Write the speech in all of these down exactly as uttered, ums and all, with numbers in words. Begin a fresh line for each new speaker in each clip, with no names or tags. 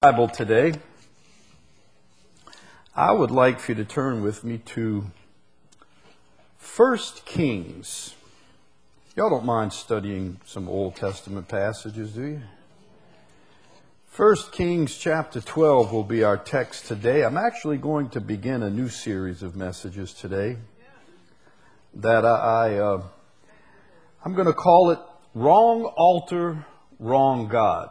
Bible today, I would like for you to turn with me to First Kings. Y'all don't mind studying some Old Testament passages, do you? First Kings chapter twelve will be our text today. I'm actually going to begin a new series of messages today that I, I uh, I'm going to call it Wrong Altar, Wrong God.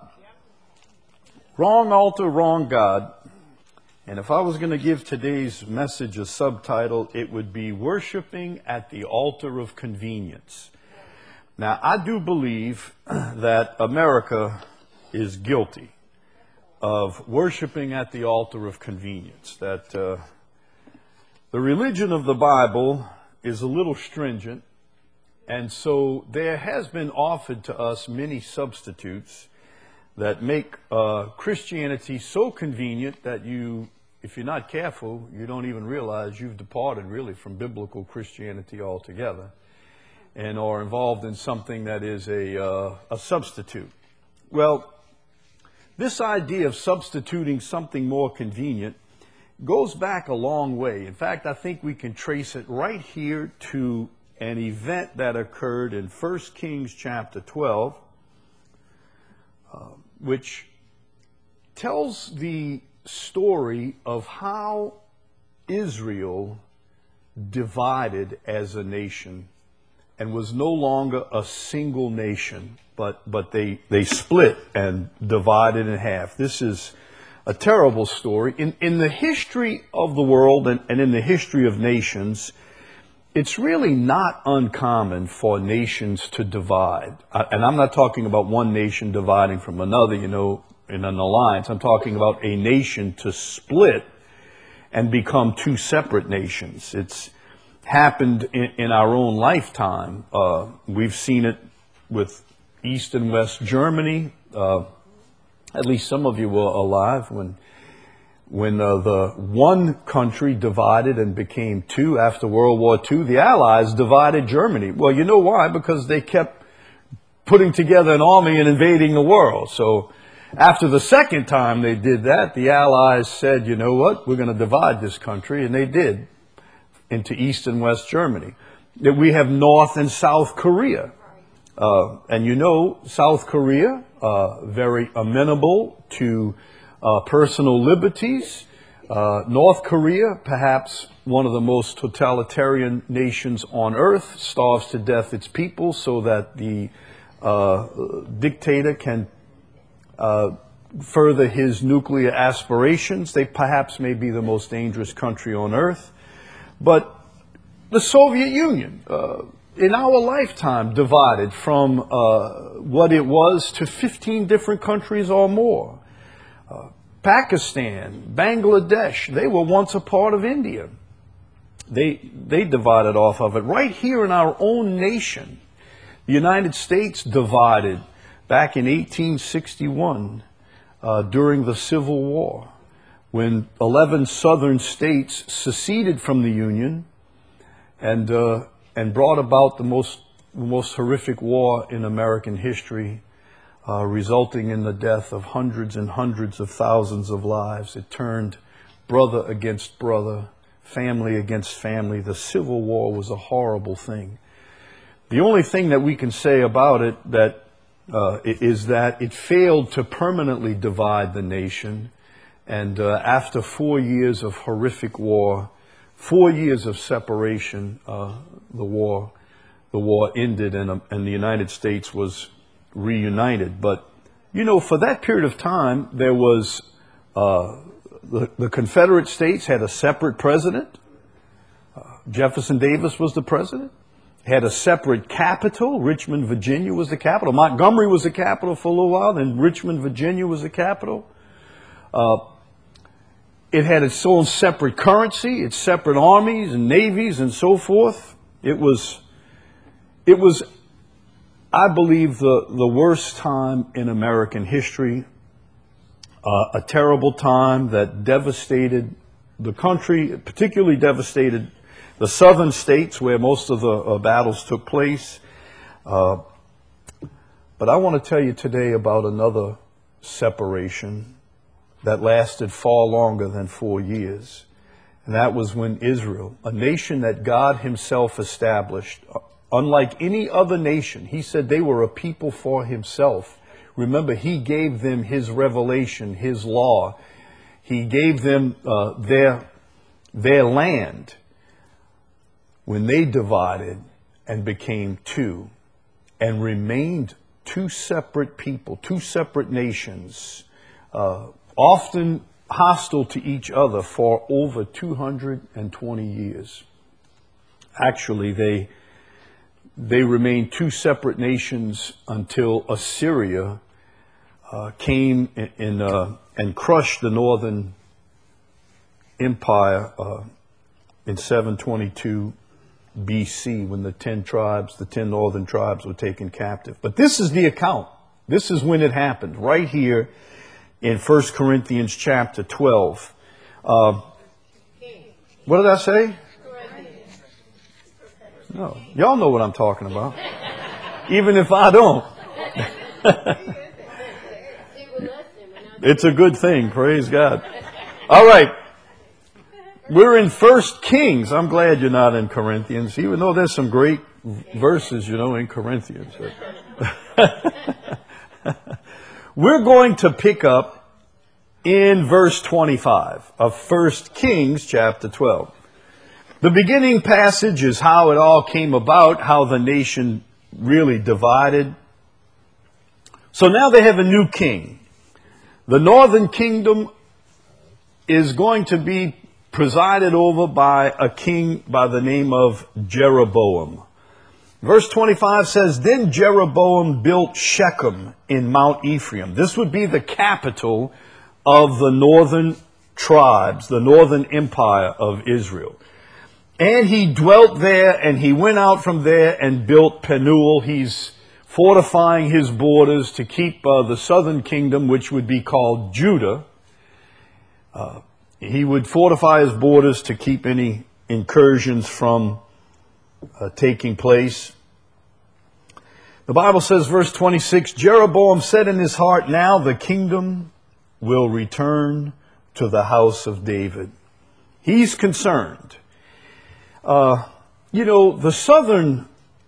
Wrong altar, wrong God. And if I was going to give today's message a subtitle, it would be Worshiping at the Altar of Convenience. Now, I do believe that America is guilty of worshiping at the altar of convenience. That uh, the religion of the Bible is a little stringent. And so there has been offered to us many substitutes that make uh, Christianity so convenient that you, if you're not careful, you don't even realize you've departed really from biblical Christianity altogether and are involved in something that is a, uh, a substitute. Well, this idea of substituting something more convenient goes back a long way. In fact, I think we can trace it right here to an event that occurred in First Kings chapter twelve. Uh, which tells the story of how Israel divided as a nation and was no longer a single nation, but, but they, they split and divided in half. This is a terrible story. In, in the history of the world and, and in the history of nations, it's really not uncommon for nations to divide. And I'm not talking about one nation dividing from another, you know, in an alliance. I'm talking about a nation to split and become two separate nations. It's happened in, in our own lifetime. Uh, we've seen it with East and West Germany. Uh, at least some of you were alive when When uh, the one country divided and became two after World War Two, the Allies divided Germany. Well, you know why? Because they kept putting together an army and invading the world. So after the second time they did that, the Allies said, you know what, we're going to divide this country. And they did, into East and West Germany. That we have North and South Korea. Uh, and you know, South Korea, uh, very amenable to Uh, personal liberties. Uh, North Korea, perhaps one of the most totalitarian nations on earth, starves to death its people so that the uh, dictator can uh, further his nuclear aspirations. They perhaps may be the most dangerous country on earth. But the Soviet Union, uh, in our lifetime, divided from uh, what it was to fifteen different countries or more. Uh, Pakistan, Bangladesh, they were once a part of India. They, they divided off of it. Right here in our own nation, the United States divided back in eighteen sixty-one uh, during the Civil War, when eleven southern states seceded from the Union and, uh, and brought about the most, the most horrific war in American history. Uh, resulting in the death of hundreds and hundreds of thousands of lives. It turned brother against brother, family against family. The Civil War was a horrible thing. The only thing that we can say about it that uh, is that it failed to permanently divide the nation. And uh, after four years of horrific war, four years of separation, uh, the war, the war ended, and, uh, and the United States was reunited. But, you know, for that period of time, there was, uh, the, the Confederate States had a separate president. Uh, Jefferson Davis was the president. Had a separate capital. Richmond, Virginia was the capital. Montgomery was the capital for a little while. Then Richmond, Virginia was the capital. Uh, it had its own separate currency, its separate armies and navies and so forth. It was, it was I believe the, the worst time in American history, uh, a terrible time that devastated the country, particularly devastated the southern states where most of the uh, battles took place. Uh, but I want to tell you today about another separation that lasted far longer than four years. And that was when Israel, a nation that God himself established, unlike any other nation, he said they were a people for himself. Remember, he gave them his revelation, his law. He gave them uh, their, their land. When they divided and became two and remained two separate people, two separate nations, uh, often hostile to each other for over two hundred twenty years. Actually, they they remained two separate nations until Assyria uh, came in, in uh, and crushed the northern empire uh, in seven twenty-two B C, when the ten tribes, the ten northern tribes were taken captive. But this is the account. This is when it happened, right here in First Corinthians chapter twelve. Uh, what did I say? No, y'all know what I'm talking about. Even if I don't. It's a good thing, praise God. All right. We're in First Kings. I'm glad you're not in Corinthians, even though there's some great verses, you know, in Corinthians. We're going to pick up in verse twenty-five of First Kings chapter twelve. The beginning passage is how it all came about, how the nation really divided. So now they have a new king. The northern kingdom is going to be presided over by a king by the name of Jeroboam. Verse twenty-five says, Then Jeroboam built Shechem in Mount Ephraim. This would be the capital of the northern tribes, the northern empire of Israel. And he dwelt there, and he went out from there and built Penuel. He's fortifying his borders to keep uh, the southern kingdom, which would be called Judah. Uh, He would fortify his borders to keep any incursions from uh, taking place. The Bible says, verse twenty-six, Jeroboam said in his heart, Now the kingdom will return to the house of David. He's concerned. Uh, you know, the southern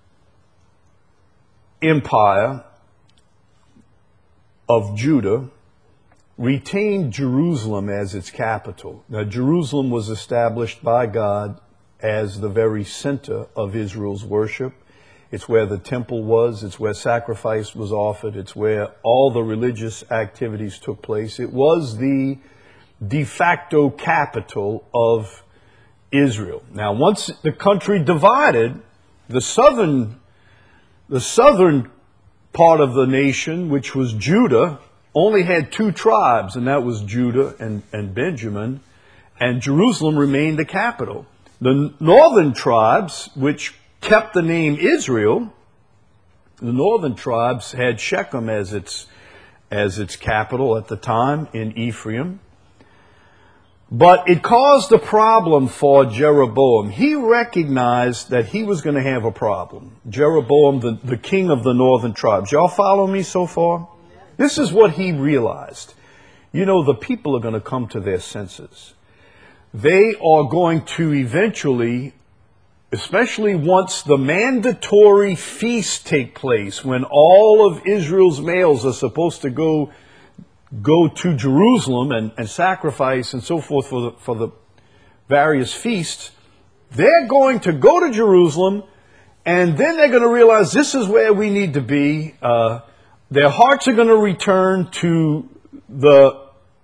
empire of Judah retained Jerusalem as its capital. Now, Jerusalem was established by God as the very center of Israel's worship. It's where the temple was. It's where sacrifice was offered. It's where all the religious activities took place. It was the de facto capital of Israel. Now, once the country divided, the southern, the southern part of the nation, which was Judah, only had two tribes, and that was Judah and, and Benjamin, and Jerusalem remained the capital. The northern tribes, which kept the name Israel, the northern tribes had Shechem as its, as its capital at the time in Ephraim. But it caused a problem for Jeroboam. He recognized that he was going to have a problem. Jeroboam, the, the king of the northern tribes. Y'all follow me so far? This is what he realized. You know, the people are going to come to their senses. They are going to eventually, especially once the mandatory feasts take place, when all of Israel's males are supposed to go go to Jerusalem and, and sacrifice and so forth for the, for the various feasts, they're going to go to Jerusalem, and then they're going to realize this is where we need to be. Uh, Their hearts are going to return to the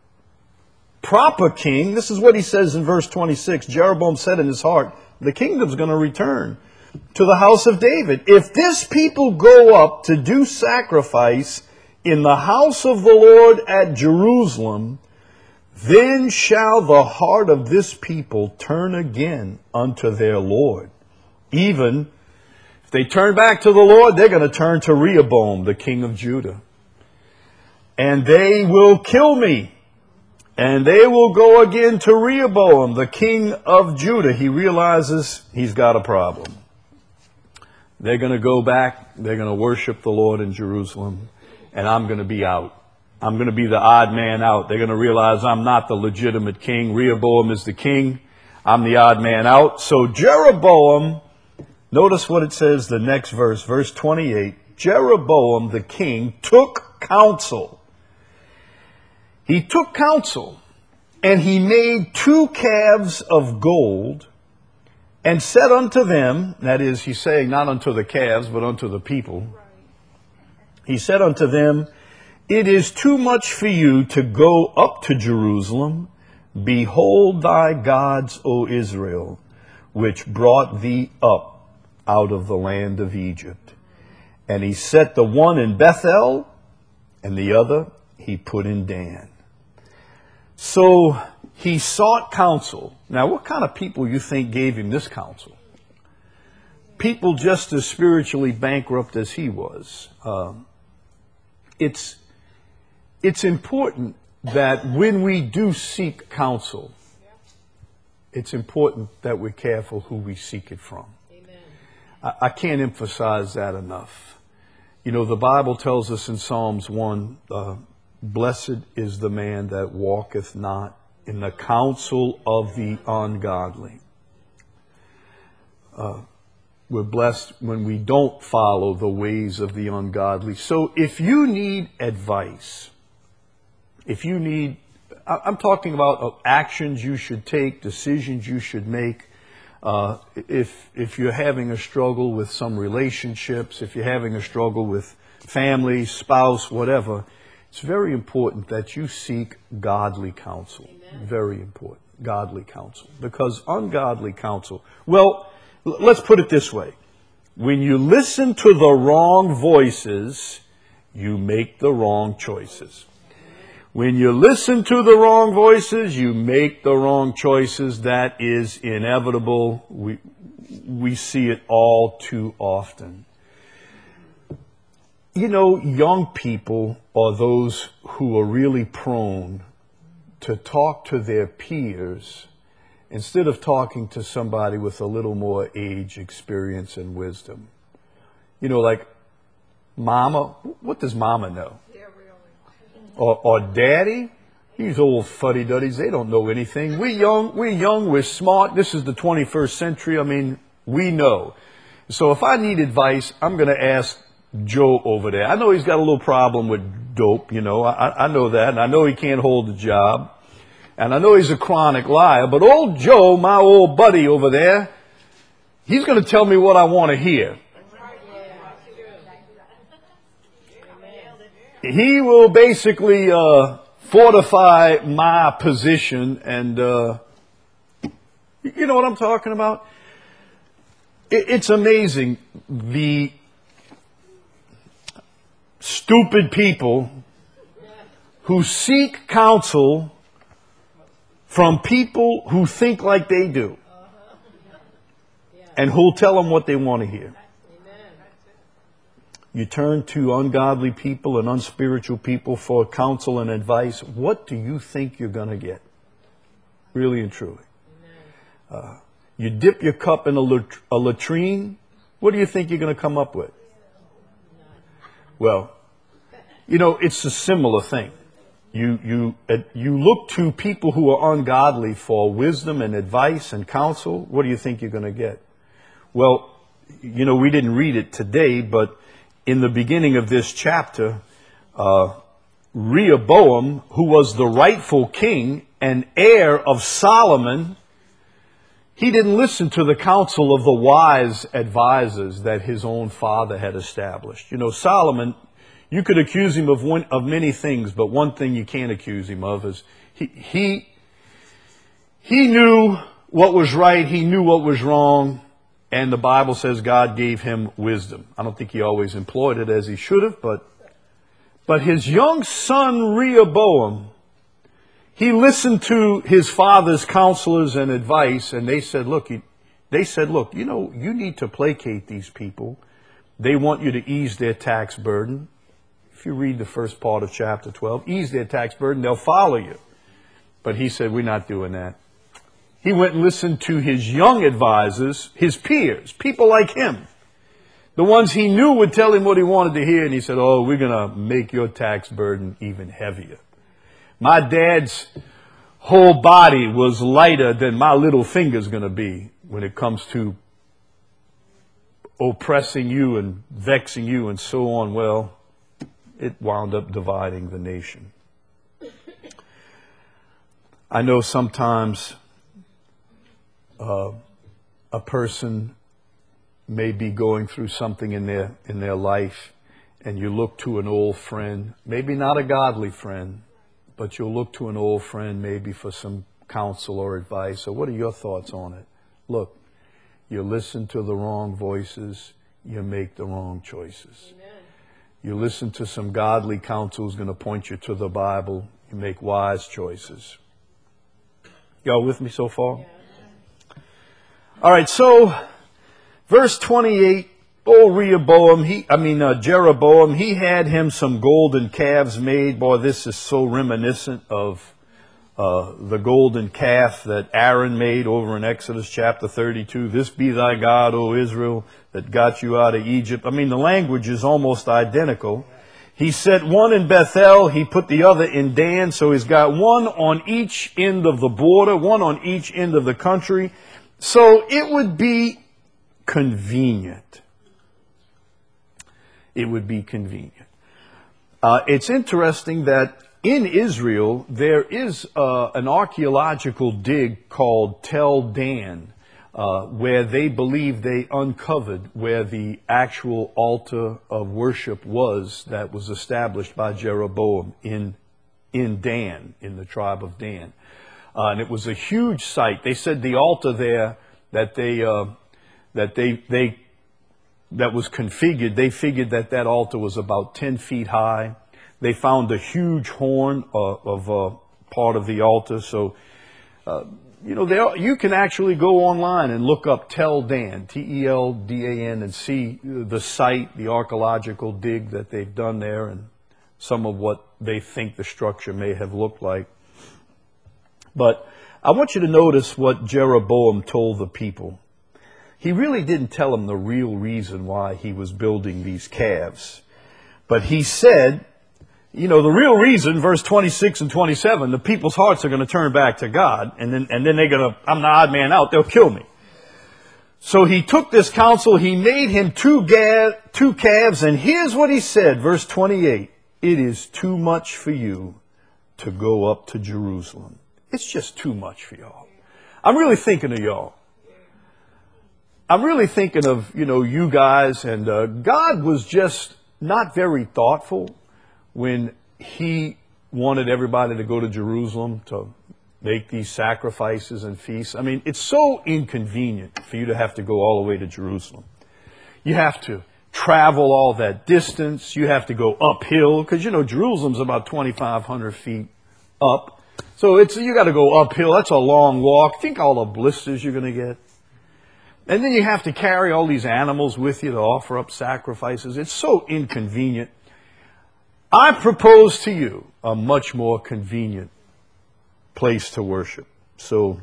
proper king. This is what he says in verse twenty-six. Jeroboam said in his heart, the kingdom's going to return to the house of David. If this people go up to do sacrifice in the house of the Lord at Jerusalem, then shall the heart of this people turn again unto their Lord. Even if they turn back to the Lord, they're going to turn to Rehoboam, the king of Judah. And they will kill me. And they will go again to Rehoboam, the king of Judah. He realizes he's got a problem. They're going to go back. They're going to worship the Lord in Jerusalem. And I'm going to be out. I'm going to be the odd man out. They're going to realize I'm not the legitimate king. Rehoboam is the king. I'm the odd man out. So Jeroboam, notice what it says, the next verse, verse twenty-eight. Jeroboam the king took counsel. He took counsel, and he made two calves of gold, and said unto them, that is, he's saying not unto the calves, but unto the people. He said unto them, it is too much for you to go up to Jerusalem. Behold thy gods, O Israel, which brought thee up out of the land of Egypt. And he set the one in Bethel, and the other he put in Dan. So he sought counsel. Now, what kind of people you think gave him this counsel? People just as spiritually bankrupt as he was. Um, it's, it's important that when we do seek counsel, it's important that we're careful who we seek it from. Amen. I, I can't emphasize that enough. You know, the Bible tells us in Psalms one, uh, blessed is the man that walketh not in the counsel of the ungodly. Uh, we're blessed when we don't follow the ways of the ungodly. So if you need advice, if you need, I'm talking about actions you should take, decisions you should make. Uh, if if you're having a struggle with some relationships, if you're having a struggle with family, spouse, whatever, it's very important that you seek godly counsel. Amen. Very important, godly counsel. Because ungodly counsel, well, l- let's put it this way. When you listen to the wrong voices, you make the wrong choices. When you listen to the wrong voices, you make the wrong choices. That is inevitable. We, we see it all too often. You know, young people are those who are really prone to talk to their peers instead of talking to somebody with a little more age, experience, and wisdom. You know, like, Mama, what does Mama know? Or, or Daddy? These old fuddy-duddies, they don't know anything. We young, we young, we're smart. This is the twenty-first century. I mean, we know. So if I need advice, I'm going to ask Joe over there. I know he's got a little problem with dope, you know. I, I know that. And I know he can't hold a job. And I know he's a chronic liar. But old Joe, my old buddy over there, he's going to tell me what I want to hear. He will basically uh, fortify my position, and uh, you know what I'm talking about? It, it's amazing the stupid people who seek counsel from people who think like they do, and who'll tell them what they want to hear. You turn to ungodly people and unspiritual people for counsel and advice. What do you think you're going to get? Really and truly. Uh, you dip your cup in a, lat- a latrine. What do you think you're going to come up with? Well, you know, it's a similar thing. You, you, uh, you look to people who are ungodly for wisdom and advice and counsel. What do you think you're going to get? Well, you know, we didn't read it today, but in the beginning of this chapter, uh, Rehoboam, who was the rightful king and heir of Solomon, he didn't listen to the counsel of the wise advisors that his own father had established. You know, Solomon, you could accuse him of one, of many things, but one thing you can't accuse him of is he, he, he knew what was right, he knew what was wrong. And the Bible says God gave him wisdom. I don't think he always employed it as he should have, but, but his young son Rehoboam, he listened to his father's counselors and advice, and they said, look, he, they said, look, you know, you need to placate these people. They want you to ease their tax burden. If you read the first part of chapter twelve, ease their tax burden, they'll follow you. But he said, we're not doing that. He went and listened to his young advisors, his peers, people like him. The ones he knew would tell him what he wanted to hear, and he said, oh, we're going to make your tax burden even heavier. My dad's whole body was lighter than my little finger's going to be when it comes to oppressing you and vexing you and so on. Well, it wound up dividing the nation. I know sometimes uh, a person may be going through something in their in their life, and you look to an old friend, maybe not a godly friend, but you'll look to an old friend maybe for some counsel or advice. So what are your thoughts on it? Look, you listen to the wrong voices, you make the wrong choices. Amen. You listen to some godly counsel who's going to point you to the Bible, you make wise choices. Y'all with me so far? Yeah. All right, so verse twenty-eight, old Rehoboam, he, I mean uh, Jeroboam, he had him some golden calves made. Boy, this is so reminiscent of uh, the golden calf that Aaron made over in Exodus chapter thirty-two. This be thy God, O Israel, that got you out of Egypt. I mean, the language is almost identical. He set one in Bethel, he put the other in Dan, so he's got one on each end of the border, one on each end of the country. So it would be convenient. It would be convenient. Uh, it's interesting that in Israel, there is uh, an archaeological dig called Tel Dan, uh, where they believe they uncovered where the actual altar of worship was that was established by Jeroboam in, in Dan, in the tribe of Dan. Uh, and it was a huge site. They said the altar there that they, uh, that they, they, that was configured, they figured that that altar was about ten feet high. They found a huge horn uh, of uh, part of the altar. So, uh, you know, there, you can actually go online and look up Tel Dan, T E L D A N, and see the site, the archaeological dig that they've done there, and some of what they think the structure may have looked like. But I want you to notice what Jeroboam told the people. He really didn't tell them the real reason why he was building these calves. But he said, you know, the real reason, verse twenty-six and twenty-seven, the people's hearts are going to turn back to God. And then, and then they're going to, I'm the odd man out, they'll kill me. So he took this counsel, he made him two, ga- two calves, and here's what he said, verse twenty-eight. It is too much for you to go up to Jerusalem. It's just too much for y'all. I'm really thinking of y'all. I'm really thinking of, you know, you guys, and uh, God was just not very thoughtful when he wanted everybody to go to Jerusalem to make these sacrifices and feasts. I mean, it's so inconvenient for you to have to go all the way to Jerusalem. You have to travel all that distance. You have to go uphill because, you know, Jerusalem's about twenty-five hundred feet up. So it's you got to go uphill. That's a long walk. Think all the blisters you're going to get. And then you have to carry all these animals with you to offer up sacrifices. It's so inconvenient. I propose to you a much more convenient place to worship. So,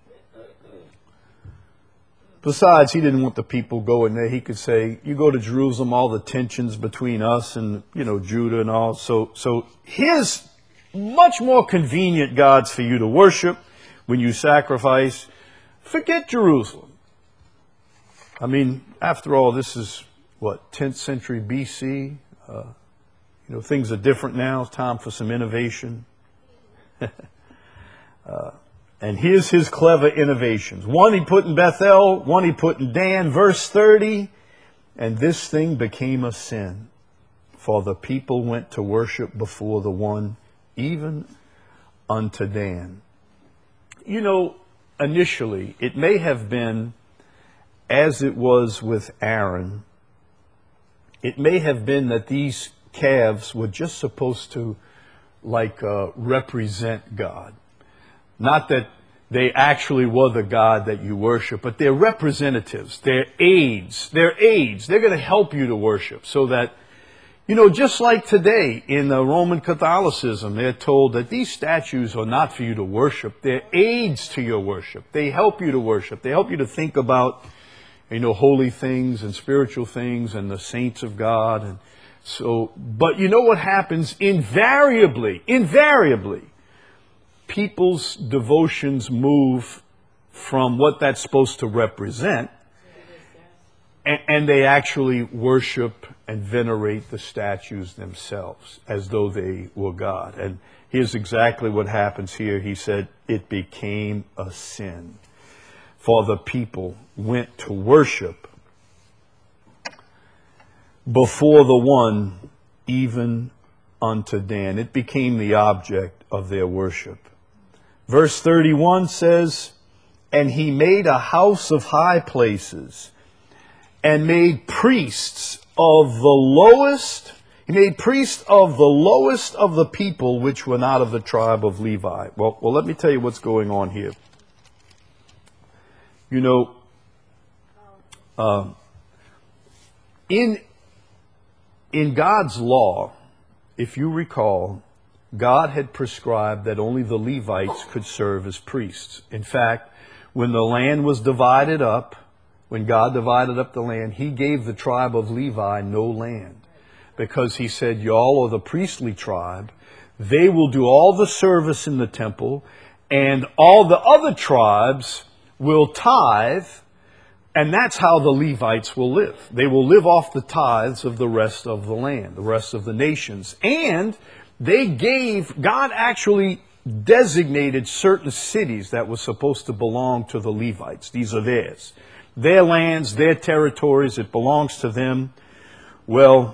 besides, he didn't want the people going there. He could say, you go to Jerusalem, all the tensions between us and, you know, Judah and all. So, so here's much more convenient gods for you to worship when you sacrifice. Forget Jerusalem. I mean, after all, this is, what, tenth century B C? Uh, You know, things are different now. It's time for some innovation. uh, and here's his clever innovations. One he put in Bethel, one he put in Dan. Verse thirty, and this thing became a sin, for the people went to worship before the one, even unto Dan. You know, initially, it may have been, as it was with Aaron, it may have been that these calves were just supposed to like uh, represent God. Not that they actually were the God that you worship, but they're representatives. They're aids. They're aids. They're going to help you to worship so that, you know, just like today in the Roman Catholicism, they're told that these statues are not for you to worship. They're aids to your worship. They help you to worship. They help you to think about you know, holy things and spiritual things and the saints of God. And so, but you know what happens? Invariably, invariably, people's devotions move from what that's supposed to represent, and, and they actually worship and venerate the statues themselves as though they were God. And here's exactly what happens here. He said, it became a sin, for the people went to worship before the one, even unto Dan. It became the object of their worship. Verse thirty-one says, and he made a house of high places, and made priests of the lowest, he made priests of the lowest of the people, which were not of the tribe of Levi. Well, well, let me tell you what's going on here. You know, uh, in, in God's law, if you recall, God had prescribed that only the Levites could serve as priests. In fact, when the land was divided up, when God divided up the land, he gave the tribe of Levi no land, because he said, y'all are the priestly tribe. They will do all the service in the temple, and all the other tribes will tithe, and that's how the Levites will live. They will live off the tithes of the rest of the land, the rest of the nations. And they gave, God actually designated certain cities that were supposed to belong to the Levites. These are theirs. Their lands, their territories, it belongs to them. Well,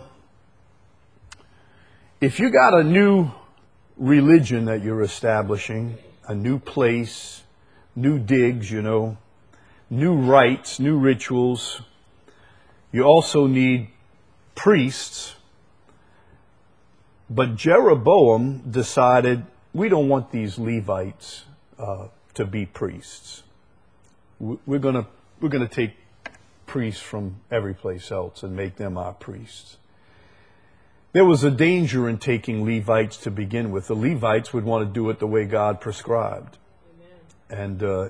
if you got a new religion that you're establishing, a new place, new digs, you know, new rites, new rituals, you also need priests. But Jeroboam decided, we don't want these Levites uh, to be priests. We're going to we're going to take priests from every place else and make them our priests. There was a danger in taking Levites to begin with. The Levites would want to do it the way God prescribed. Amen. And uh,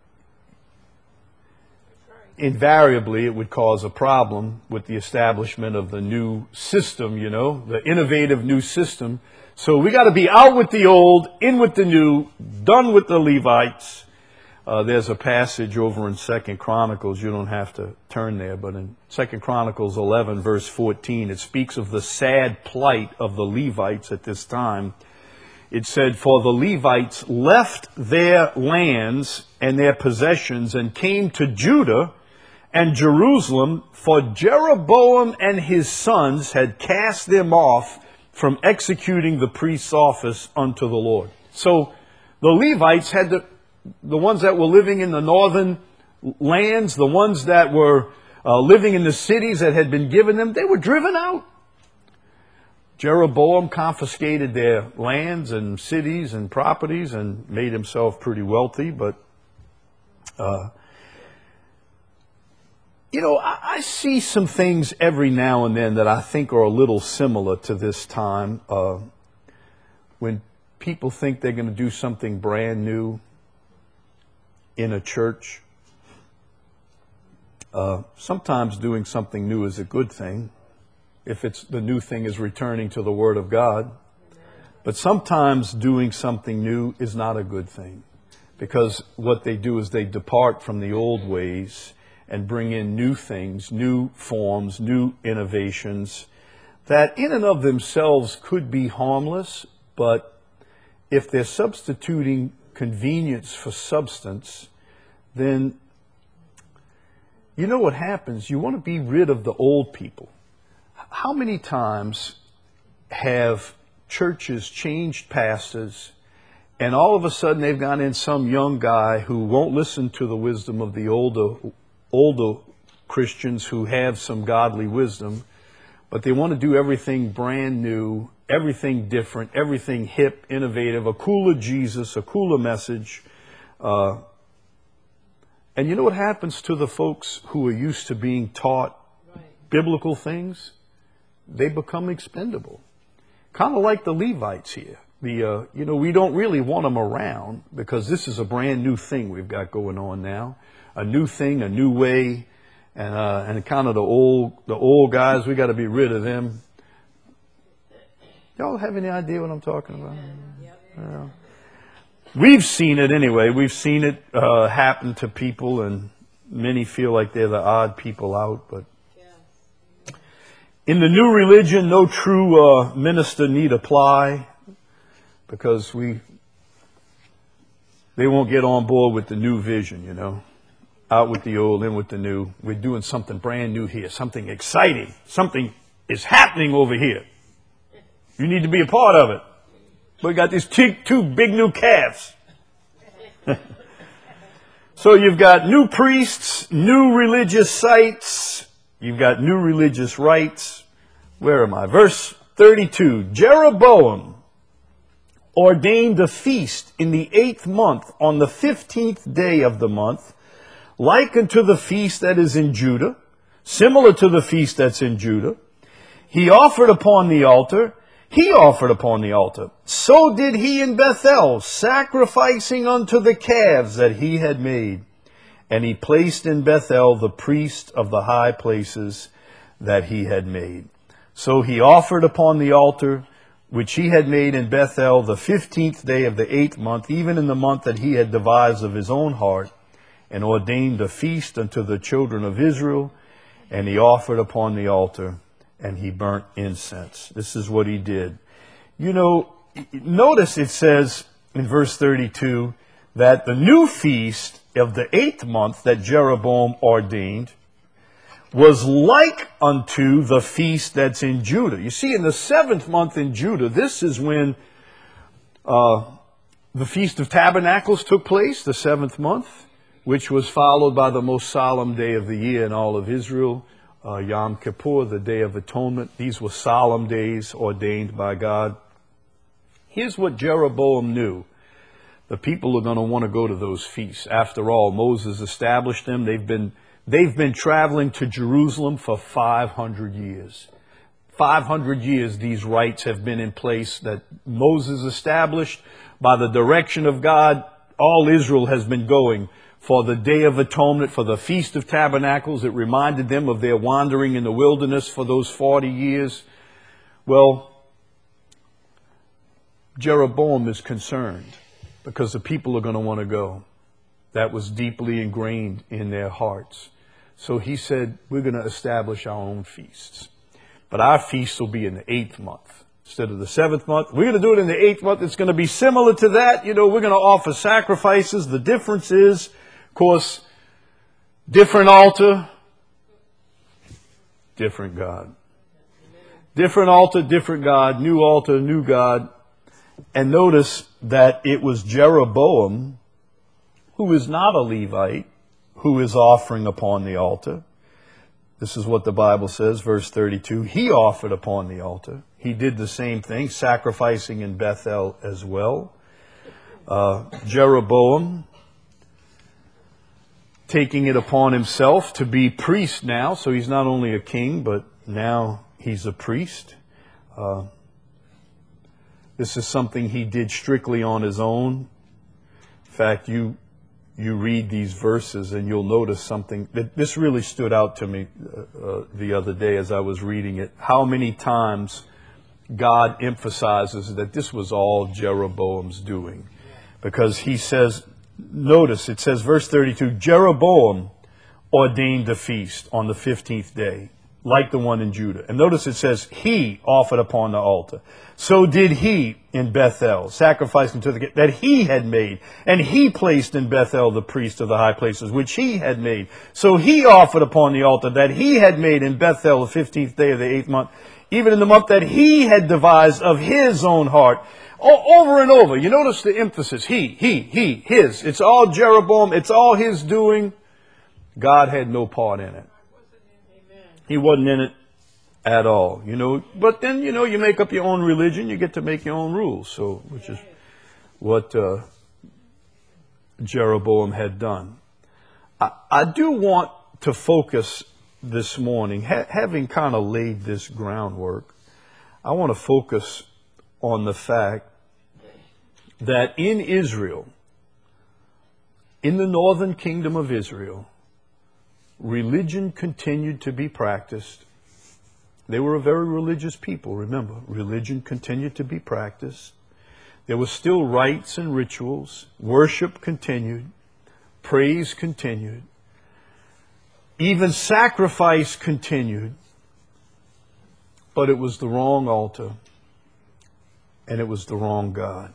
invariably it would cause a problem with the establishment of the new system, you know, the innovative new system. So we got to be out with the old, in with the new, done with the Levites. Uh, there's a passage over in Second Chronicles, you don't have to turn there, but in Second Chronicles eleven, verse fourteen, it speaks of the sad plight of the Levites at this time. It said, for the Levites left their lands and their possessions and came to Judah and Jerusalem, for Jeroboam and his sons had cast them off from executing the priest's office unto the Lord. So the Levites had to, the ones that were living in the northern lands, the ones that were uh, living in the cities that had been given them, they were driven out. Jeroboam confiscated their lands and cities and properties and made himself pretty wealthy. But, uh, you know, I, I see some things every now and then that I think are a little similar to this time. Uh, when people think they're going to do something brand new in a church, uh, sometimes doing something new is a good thing, if it's the new thing is returning to the Word of God. But sometimes doing something new is not a good thing, because what they do is they depart from the old ways and bring in new things, new forms, new innovations that in and of themselves could be harmless, but if they're substituting convenience for substance, then you know what happens. You want to be rid of the old people. How many times have churches changed pastors, and all of a sudden they've gone in some young guy who won't listen to the wisdom of the older, older Christians who have some godly wisdom, but they want to do everything brand new, everything different, everything hip, innovative, a cooler Jesus, a cooler message. Uh, and you know what happens to the folks who are used to being taught right. biblical things? They become expendable. Kind of like the Levites here. The uh, you know, we don't really want them around because this is a brand new thing we've got going on now. A new thing, a new way. And, uh, and kind of the old, the old guys, we got to be rid of them. Y'all have any idea what I'm talking about? Yeah. We've seen it anyway. We've seen it uh, happen to people, and many feel like they're the odd people out. But in the new religion, no true uh, minister need apply, because we they won't get on board with the new vision, you know. Out with the old, in with the new. We're doing something brand new here, something exciting. Something is happening over here. You need to be a part of it. We got these two, two big new calves. So you've got new priests, new religious sites. You've got new religious rites. Where am I? Verse thirty-two. Jeroboam ordained a feast in the eighth month on the fifteenth day of the month, like unto the feast that is in Judah, similar to the feast that's in Judah. He offered upon the altar. He offered upon the altar. So did he in Bethel, sacrificing unto the calves that he had made. And he placed in Bethel the priest of the high places that he had made. So he offered upon the altar, which he had made in Bethel the fifteenth day of the eighth month, even in the month that he had devised of his own heart, and ordained a feast unto the children of Israel. And he offered upon the altar, and he burnt incense. This is what he did. You know, notice it says in verse thirty-two that the new feast of the eighth month that Jeroboam ordained was like unto the feast that's in Judah. You see, in the seventh month in Judah, this is when uh, the Feast of Tabernacles took place, the seventh month, which was followed by the most solemn day of the year in all of Israel, uh, Yom Kippur, the Day of Atonement. These were solemn days ordained by God. Here's what Jeroboam knew. The people are going to want to go to those feasts. After all, Moses established them. They've been, they've been traveling to Jerusalem for five hundred years. five hundred years these rites have been in place that Moses established. By the direction of God, all Israel has been going for the Day of Atonement, for the Feast of Tabernacles. It reminded them of their wandering in the wilderness for those forty years. Well, Jeroboam is concerned because the people are going to want to go. That was deeply ingrained in their hearts. So he said, we're going to establish our own feasts. But our feast will be in the eighth month instead of the seventh month. We're going to do it in the eighth month. It's going to be similar to that. You know, we're going to offer sacrifices. The difference is, of course, different altar, different God. Different altar, different God. New altar, new God. And notice that it was Jeroboam, who is not a Levite, who is offering upon the altar. This is what the Bible says, verse thirty-two. He offered upon the altar. He did the same thing, sacrificing in Bethel as well. Uh, Jeroboam, taking it upon himself to be priest now. So he's not only a king, but now he's a priest. Uh, this is something he did strictly on his own. In fact, you you read these verses and you'll notice something that this really stood out to me uh, uh, the other day as I was reading it. How many times God emphasizes that this was all Jeroboam's doing. Because he says, notice it says verse thirty-two, Jeroboam ordained the feast on the fifteenth day, like the one in Judah. And notice it says, he offered upon the altar. So did he in Bethel, sacrificing to the that he had made. And he placed in Bethel the priest of the high places, which he had made. So he offered upon the altar that he had made in Bethel the fifteenth day of the eighth month, even in the month that he had devised of his own heart. O- over and over. You notice the emphasis. He, he, he, his. It's all Jeroboam. It's all his doing. God had no part in it. He wasn't in it at all, you know. But then, you know, you make up your own religion. You get to make your own rules. So, which is what uh, Jeroboam had done. I, I do want to focus this morning, ha- having kind of laid this groundwork, I want to focus on the fact that in Israel, in the northern kingdom of Israel, religion continued to be practiced. They were a very religious people, remember. Religion continued to be practiced. There were still rites and rituals. Worship continued. Praise continued. Even sacrifice continued. But it was the wrong altar. And it was the wrong God.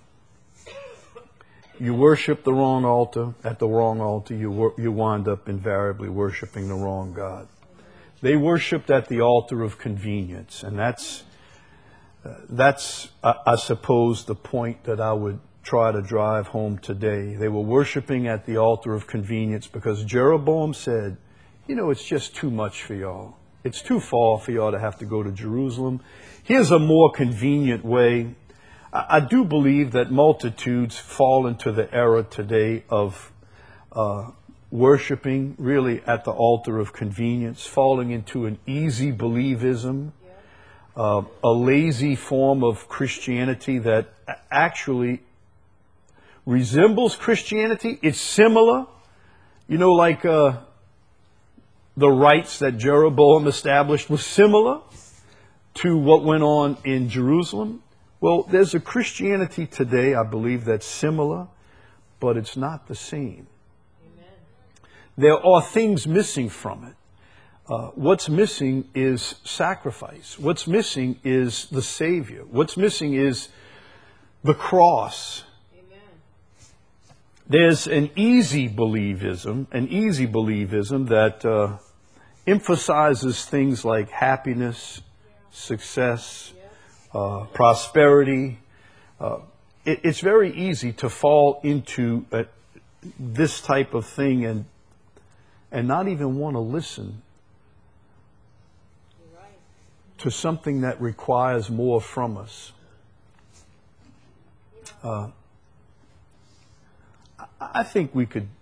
You worship the wrong altar. At the wrong altar, you, wor- you wind up invariably worshiping the wrong God. They worshipped at the altar of convenience. And that's, uh, that's I, I suppose, the point that I would try to drive home today. They were worshiping at the altar of convenience because Jeroboam said, you know, it's just too much for y'all. It's too far for y'all to have to go to Jerusalem. Here's a more convenient way. I, I do believe that multitudes fall into the era today of uh, worshiping really at the altar of convenience, falling into an easy believism, uh, a lazy form of Christianity that actually resembles Christianity. It's similar, you know, like uh, the rites that Jeroboam established was similar to what went on in Jerusalem. Well, there's a Christianity today, I believe, that's similar, but it's not the same. There are things missing from it. Uh, what's missing is sacrifice. What's missing is the Savior. What's missing is the cross. Amen. There's an easy believism, an easy believism that uh, emphasizes things like happiness, success, uh, prosperity. Uh, it, it's very easy to fall into uh, this type of thing and and not even want to listen to something that requires more from us. Uh, I think we could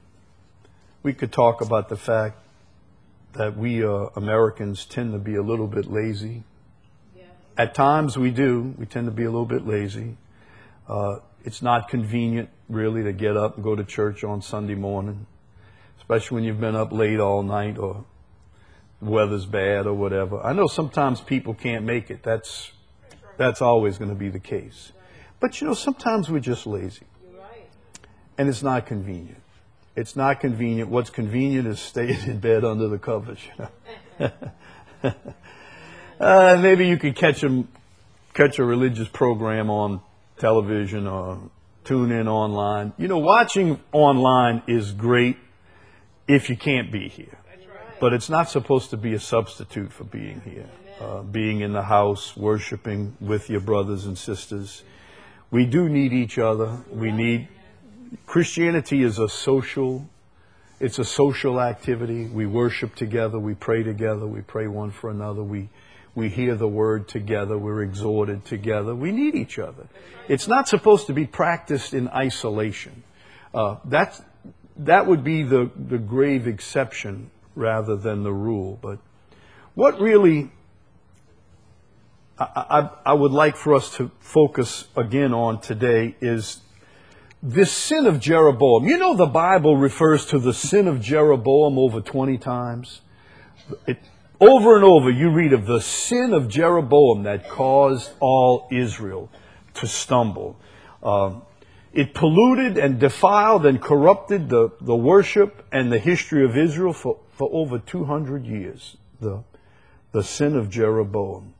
we could talk about the fact that we uh, Americans tend to be a little bit lazy. Yeah. At times we do. We tend to be a little bit lazy. Uh, it's not convenient, really, to get up and go to church on Sunday morning, especially when you've been up late all night or the weather's bad or whatever. I know sometimes people can't make it. That's that's always going to be the case. But, you know, sometimes we're just lazy. And it's not convenient. It's not convenient. What's convenient is staying in bed under the covers. You know? uh, maybe you could catch a, catch a religious program on television or tune in online. You know, watching online is great if you can't be here. But it's not supposed to be a substitute for being here. Uh, being in the house, worshiping with your brothers and sisters. We do need each other. We need... Christianity is a social, it's a social activity. We worship together. We pray together. We pray one for another. We we hear the word together. We're exhorted together. We need each other. It's not supposed to be practiced in isolation. Uh, that's, that would be the, the grave exception rather than the rule. But what really I, I, I would like for us to focus again on today is this sin of Jeroboam. You know, the Bible refers to the sin of Jeroboam over twenty times. It, over and over you read of the sin of Jeroboam that caused all Israel to stumble. Um, it polluted and defiled and corrupted the, the worship and the history of Israel for, for over two hundred years. The, the sin of Jeroboam.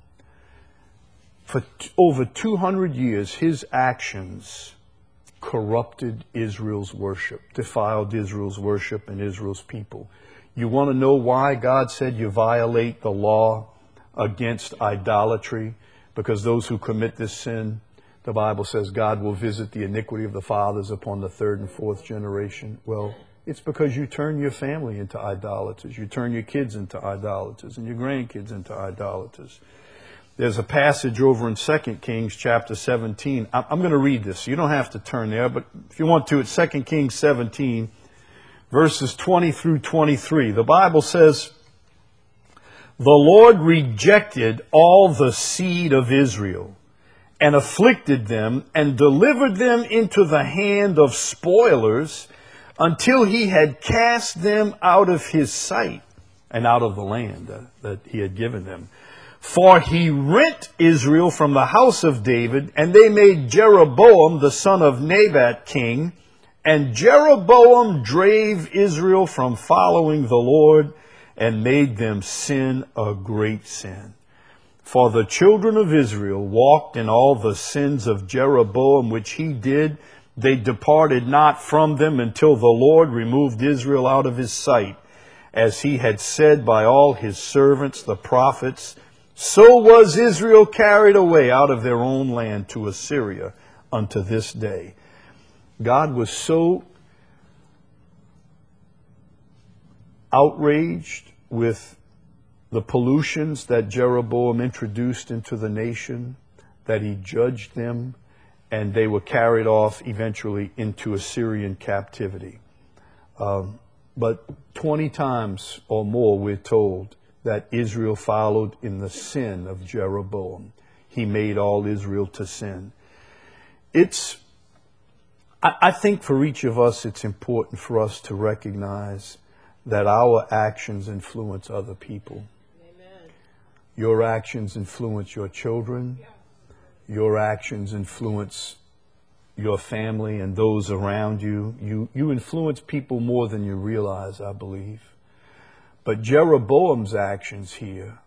For t- over two hundred years, his actions corrupted Israel's worship, defiled Israel's worship and Israel's people. You want to know why God said you violate the law against idolatry? Because those who commit this sin, the Bible says God will visit the iniquity of the fathers upon the third and fourth generation. Well, it's because you turn your family into idolaters. You turn your kids into idolaters and your grandkids into idolaters. There's a passage over in Second Kings chapter seventeen. I'm going to read this. You don't have to turn there, but if you want to, it's Second Kings seventeen, verses twenty through twenty-three. The Bible says, "The Lord rejected all the seed of Israel and afflicted them and delivered them into the hand of spoilers until he had cast them out of his sight and out of the land uh, that he had given them. For he rent Israel from the house of David, and they made Jeroboam the son of Nebat king. And Jeroboam drave Israel from following the Lord, and made them sin a great sin. For the children of Israel walked in all the sins of Jeroboam which he did. They departed not from them until the Lord removed Israel out of his sight, as he had said by all his servants the prophets. So was Israel carried away out of their own land to Assyria unto this day. God was so outraged with the pollutions that Jeroboam introduced into the nation that he judged them, and they were carried off eventually into Assyrian captivity. Um, but twenty times or more we're told that Israel followed in the sin of Jeroboam. He made all Israel to sin. It's, I, I think for each of us, it's important for us to recognize that our actions influence other people. Amen. Your actions influence your children. Yeah. Your actions influence your family and those around you. You, you influence people more than you realize, I believe. But Jeroboam's actions here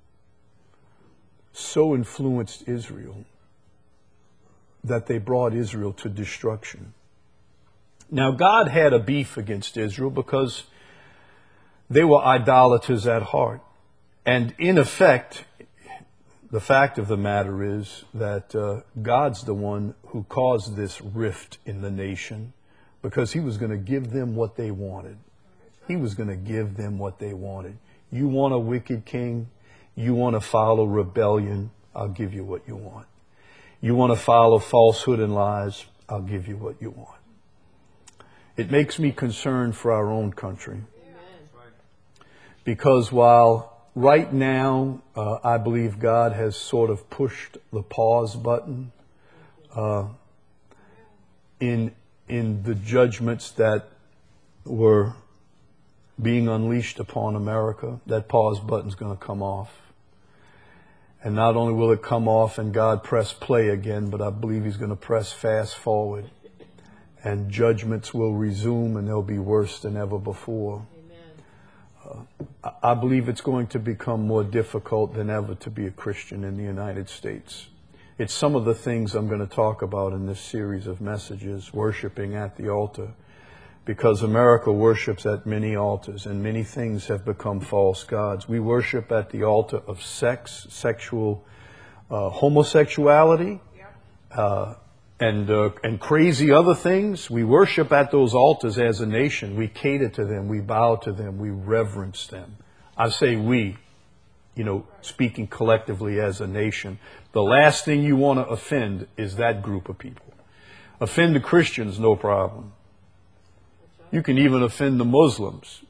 so influenced Israel that they brought Israel to destruction. Now, God had a beef against Israel because they were idolaters at heart. And in effect, the fact of the matter is that uh, God's the one who caused this rift in the nation, because he was going to give them what they wanted. He was going to give them what they wanted. You want a wicked king? You want to follow rebellion? I'll give you what you want. You want to follow falsehood and lies? I'll give you what you want. It makes me concerned for our own country. Because while right now uh, I believe God has sort of pushed the pause button uh, in in the judgments that were being unleashed upon America, that pause button's going to come off. And not only will it come off and God press play again, but I believe he's going to press fast forward. And judgments will resume, and they'll be worse than ever before. Uh, I believe it's going to become more difficult than ever to be a Christian in the United States. It's some of the things I'm going to talk about in this series of messages, worshiping at the altar. Because America worships at many altars, and many things have become false gods. We worship at the altar of sex, sexual, uh, homosexuality, uh, and uh, and crazy other things. We worship at those altars as a nation. We cater to them. We bow to them. We reverence them. I say we, you know, speaking collectively as a nation. The last thing you want to offend is that group of people. Offend the Christians, no problem. You can even offend the Muslims.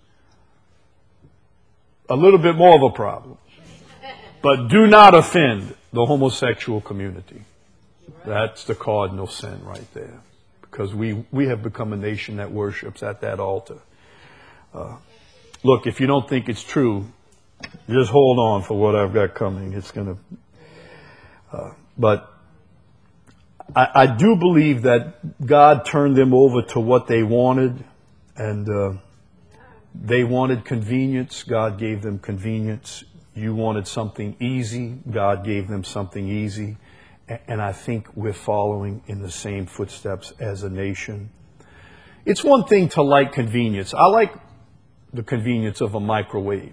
A little bit more of a problem. But do not offend the homosexual community. That's the cardinal sin right there. Because we, we have become a nation that worships at that altar. Uh, look, if you don't think it's true, just hold on for what I've got coming. It's going to... Uh, but I, I do believe that God turned them over to what they wanted. And uh, they wanted convenience. God gave them convenience. You wanted something easy. God gave them something easy. And I think we're following in the same footsteps as a nation. It's one thing to like convenience. I like the convenience of a microwave.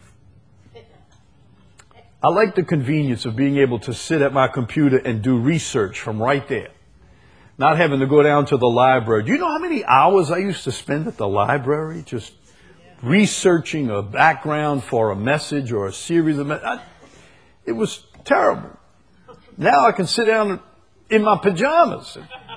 I like the convenience of being able to sit at my computer and do research from right there. Not having to go down to the library. Do you know how many hours I used to spend at the library just researching a background for a message or a series of messages? It was terrible. Now I can sit down in my pajamas.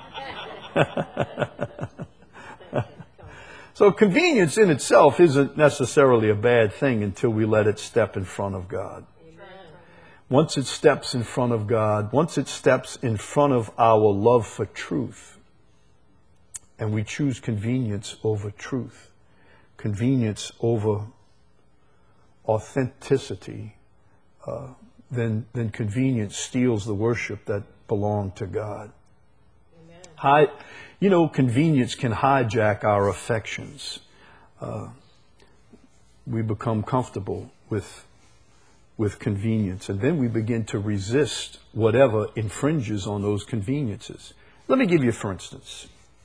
So convenience in itself isn't necessarily a bad thing until we let it step in front of God. Once it steps in front of God, once it steps in front of our love for truth and we choose convenience over truth, convenience over authenticity, uh, then, then convenience steals the worship that belonged to God. Amen. Hi, you know, convenience can hijack our affections. Uh, we become comfortable with, with convenience, and then we begin to resist whatever infringes on those conveniences. Let me give you, for instance,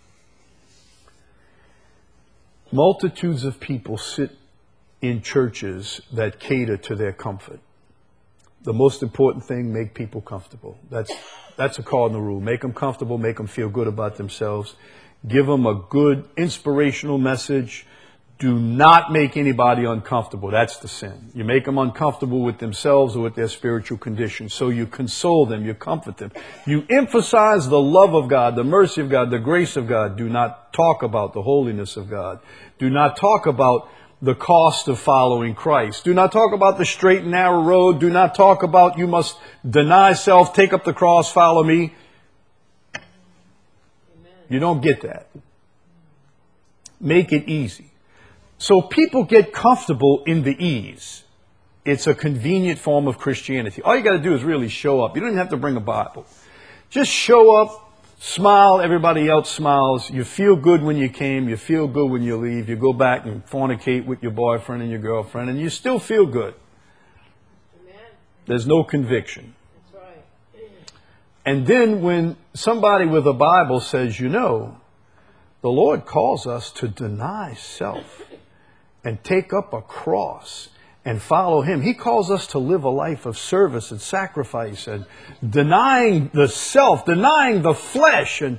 multitudes of people sit in churches that cater to their comfort. The most important thing, make people comfortable. That's, that's a cardinal rule. Make them comfortable, make them feel good about themselves. Give them a good, inspirational message. Do not make anybody uncomfortable. That's the sin. You make them uncomfortable with themselves or with their spiritual condition. So you console them, you comfort them. You emphasize the love of God, the mercy of God, the grace of God. Do not talk about the holiness of God. Do not talk about the cost of following Christ. Do not talk about the straight and narrow road. Do not talk about you must deny self, take up the cross, follow me. Amen. You don't get that. Make it easy. So people get comfortable in the ease. It's a convenient form of Christianity. All you got to do is really show up. You don't even have to bring a Bible. Just show up. Smile, everybody else smiles. You feel good when you came. You feel good when you leave. You go back and fornicate with your boyfriend and your girlfriend, and you still feel good. Amen. There's no conviction. That's right. And then when somebody with a Bible says, you know, the Lord calls us to deny self and take up a cross and follow Him. He calls us to live a life of service and sacrifice and denying the self, denying the flesh. And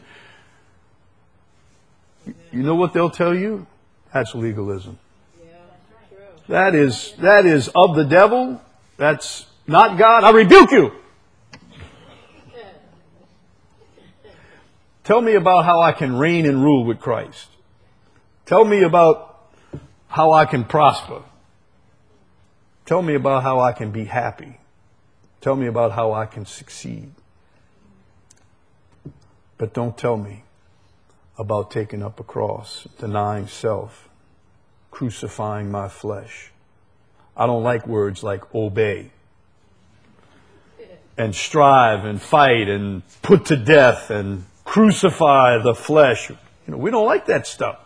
you know what they'll tell you? That's legalism. Yeah, true. That is, that is of the devil. That's not God. I rebuke you. Tell me about how I can reign and rule with Christ. Tell me about how I can prosper. Tell me about how I can be happy. Tell me about how I can succeed. But don't tell me about taking up a cross, denying self, crucifying my flesh. I don't like words like obey and strive and fight and put to death and crucify the flesh. You know, we don't like that stuff.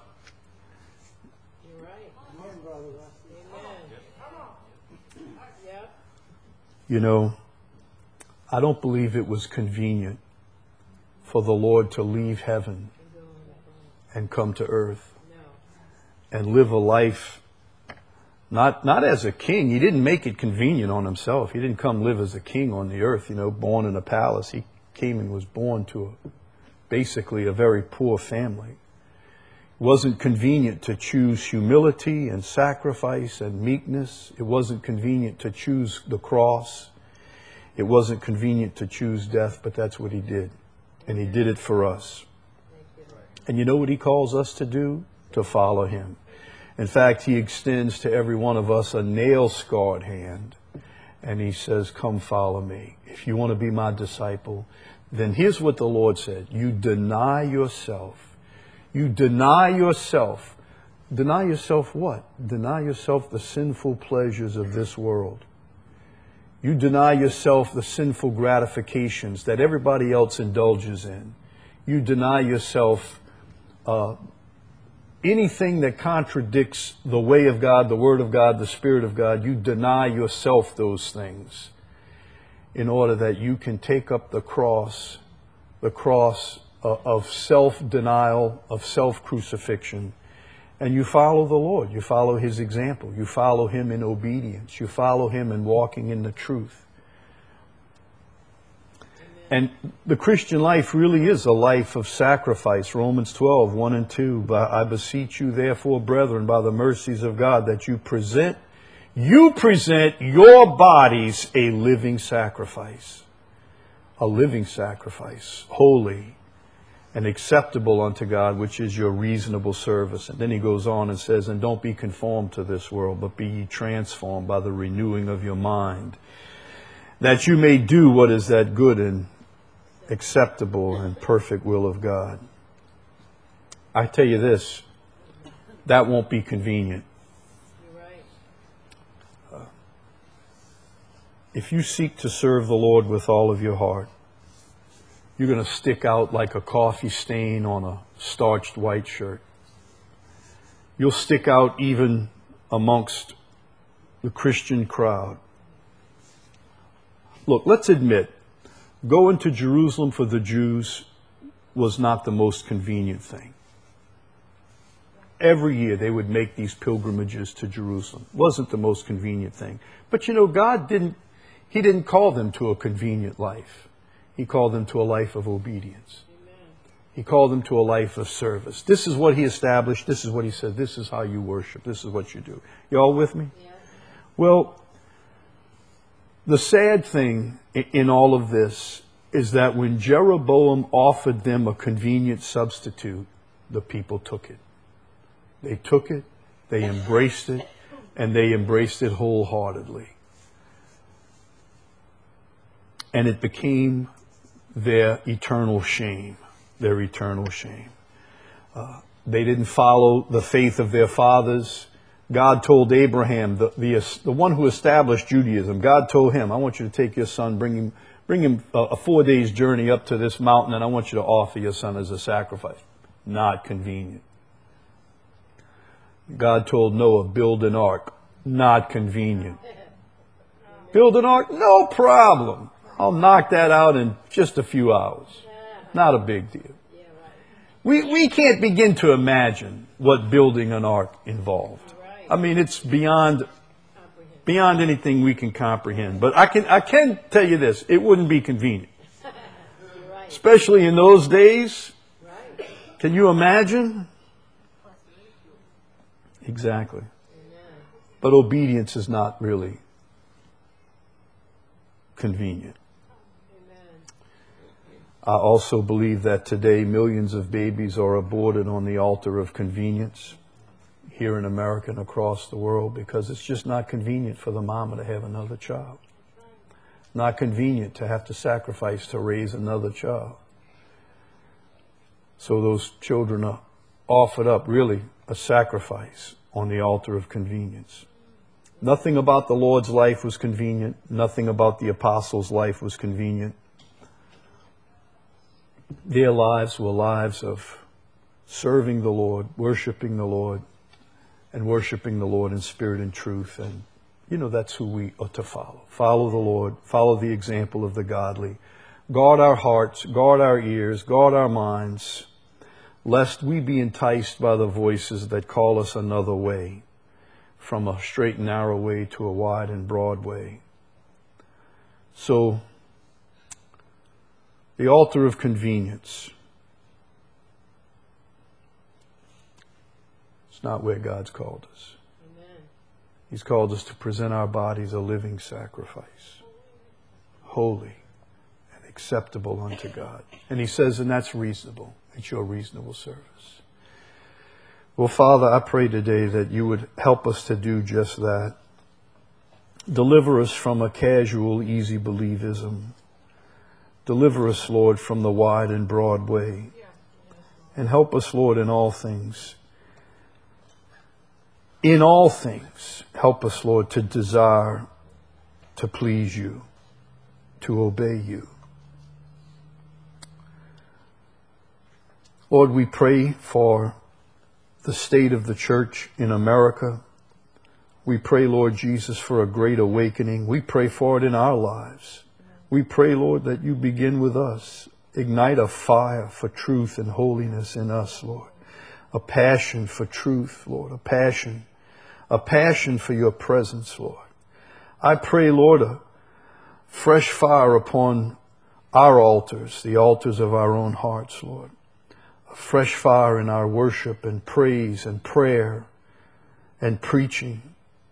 You know, I don't believe it was convenient for the Lord to leave heaven and come to earth and live a life, not, not as a king. He didn't make it convenient on himself. He didn't come live as a king on the earth, you know, born in a palace. He came and was born to a, basically a very poor family. It wasn't convenient to choose humility and sacrifice and meekness. It wasn't convenient to choose the cross. It wasn't convenient to choose death, but that's what He did. And He did it for us. And you know what He calls us to do? To follow Him. In fact, He extends to every one of us a nail-scarred hand. And He says, come follow me. If you want to be my disciple, then here's what the Lord said. You deny yourself. You deny yourself. Deny yourself what? Deny yourself the sinful pleasures of this world. You deny yourself the sinful gratifications that everybody else indulges in. You deny yourself uh, anything that contradicts the way of God, the Word of God, the Spirit of God. You deny yourself those things in order that you can take up the cross, the cross of self-denial, of self-crucifixion, and you follow the Lord. You follow His example. You follow Him in obedience. You follow Him in walking in the truth. Amen. And the Christian life really is a life of sacrifice. Romans twelve, one and two. I beseech you, therefore, brethren, by the mercies of God, that you present, you present your bodies a living sacrifice. A living sacrifice, holy and acceptable unto God, which is your reasonable service. And then he goes on and says, and don't be conformed to this world, but be ye transformed by the renewing of your mind, that you may do what is that good and acceptable and perfect will of God. I tell you this, that won't be convenient.
You're right.
Uh, if you seek to serve the Lord with all of your heart, you're going to stick out like a coffee stain on a starched white shirt. You'll stick out even amongst the Christian crowd. Look, let's admit, going to Jerusalem for the Jews was not the most convenient thing. Every year they would make these pilgrimages to Jerusalem. It wasn't the most convenient thing. But you know, God didn't, He didn't call them to a convenient life. He called them to a life of obedience.
Amen.
He called them to a life of service. This is what He established. This is what He said. This is how you worship. This is what you do. You all with me?
Yeah.
Well, the sad thing in all of this is that when Jeroboam offered them a convenient substitute, the people took it. They took it, they embraced it, and they embraced it wholeheartedly. And it became their eternal shame, their eternal shame. Uh, they didn't follow the faith of their fathers. God told Abraham, the, the, the one who established Judaism, God told him, I want you to take your son, bring him, bring him a, a four days journey up to this mountain, and I want you to offer your son as a sacrifice. Not convenient. God told Noah, build an ark. Not convenient. Build an ark? No problem. I'll knock that out in just a few hours. Not a big deal. We, we can't begin to imagine what building an ark involved. I mean, it's beyond, beyond anything we can comprehend. But I can, I can tell you this, it wouldn't be convenient. Especially in those days. Can you imagine? Exactly. But obedience is not really convenient. I also believe that today millions of babies are aborted on the altar of convenience here in America and across the world because it's just not convenient for the mama to have another child. Not convenient to have to sacrifice to raise another child. So those children are offered up, really a sacrifice on the altar of convenience. Nothing about the Lord's life was convenient. Nothing about the apostles' life was convenient. Their lives were lives of serving the Lord, worshiping the Lord, and worshiping the Lord in spirit and truth. And, you know, that's who we are to follow. Follow the Lord. Follow the example of the godly. Guard our hearts. Guard our ears. Guard our minds, lest we be enticed by the voices that call us another way, from a straight and narrow way to a wide and broad way. So, the altar of convenience. It's not where God's called us.
Amen.
He's called us to present our bodies a living sacrifice, holy and acceptable unto God. And He says, and that's reasonable. It's your reasonable service. Well, Father, I pray today that you would help us to do just that. Deliver us from a casual, easy believism. Deliver us, Lord, from the wide and broad way. And help us, Lord, in all things. In all things, help us, Lord, to desire to please you, to obey you. Lord, we pray for the state of the church in America. We pray, Lord Jesus, for a great awakening. We pray for it in our lives. We pray, Lord, that you begin with us. Ignite a fire for truth and holiness in us, Lord. A passion for truth, Lord. A passion. A passion for your presence, Lord. I pray, Lord, a fresh fire upon our altars, the altars of our own hearts, Lord. A fresh fire in our worship and praise and prayer and preaching.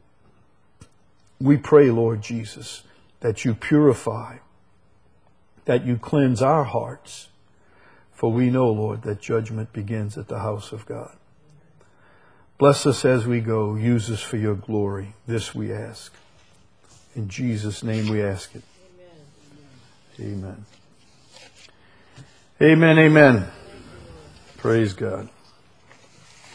We pray, Lord Jesus, that you purify, that you cleanse our hearts. For we know, Lord, that judgment begins at the house of God. Bless us as we go. Use us for your glory. This we ask. In Jesus' name we ask it. Amen. Amen, amen. Praise God.